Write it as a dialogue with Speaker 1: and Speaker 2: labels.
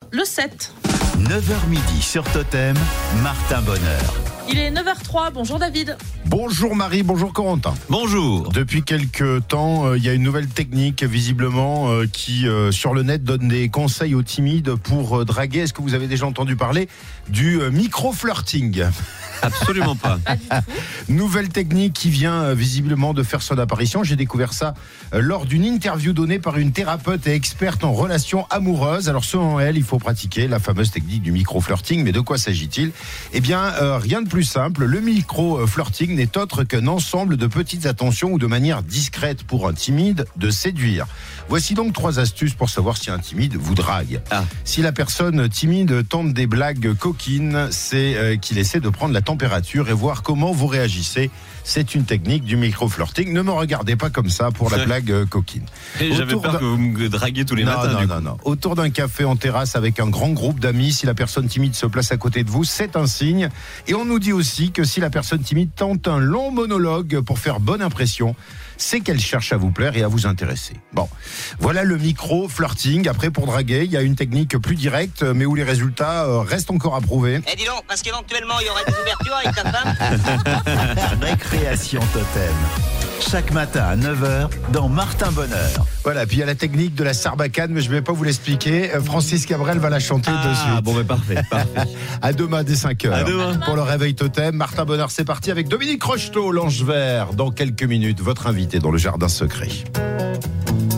Speaker 1: le 7.
Speaker 2: 9h midi sur Totem, Martin Bonheur.
Speaker 1: Il est 9h03, bonjour David.
Speaker 3: Bonjour Marie, bonjour Corentin.
Speaker 4: Bonjour.
Speaker 3: Depuis quelques temps, il y a une nouvelle technique visiblement qui sur le net donne des conseils aux timides pour draguer. Est-ce que vous avez déjà entendu parler du micro-flirting ?
Speaker 4: Absolument pas.
Speaker 3: Nouvelle technique qui vient visiblement de faire son apparition. J'ai découvert ça lors d'une interview donnée par une thérapeute et experte en relations amoureuses. Alors selon elle, il faut pratiquer la fameuse technique du micro-flirting. Mais de quoi s'agit-il ? Eh bien, rien de plus simple. Le micro-flirting n'est autre qu'un ensemble de petites attentions ou de manière discrète pour un timide de séduire. Voici donc 3 astuces pour savoir si un timide vous drague. Si la personne timide tente des blagues coquines, c'est qu'il essaie de prendre la température et voir comment vous réagissez. C'est une technique du micro-flirting. Ne me regardez pas comme ça pour la blague coquine.
Speaker 4: J'avais peur que vous me draguiez tous les matins.
Speaker 3: Non. Autour d'un café en terrasse avec un grand groupe d'amis, si la personne timide se place à côté de vous, c'est un signe. Et on nous dit aussi que si la personne timide tente un long monologue pour faire bonne impression, c'est qu'elle cherche à vous plaire et à vous intéresser. Bon, voilà le micro-flirting. Après, pour draguer, il y a une technique plus directe, mais où les résultats restent encore à prouver.
Speaker 5: Eh dis donc, parce qu'éventuellement, il y aurait des ouvertures avec ta femme.
Speaker 2: Récréation Totem. Chaque matin à 9h dans Martin Bonheur.
Speaker 3: Voilà, puis il y a la technique de la sarbacane, mais je ne vais pas vous l'expliquer. Francis Cabrel va la chanter de suite.
Speaker 4: Ah bon, mais parfait.
Speaker 3: À demain dès 5h.
Speaker 4: À demain.
Speaker 3: Pour le réveil Totem, Martin Bonheur, c'est parti avec Dominique Rocheteau, l'ange vert. Dans quelques minutes, votre invité dans le jardin secret.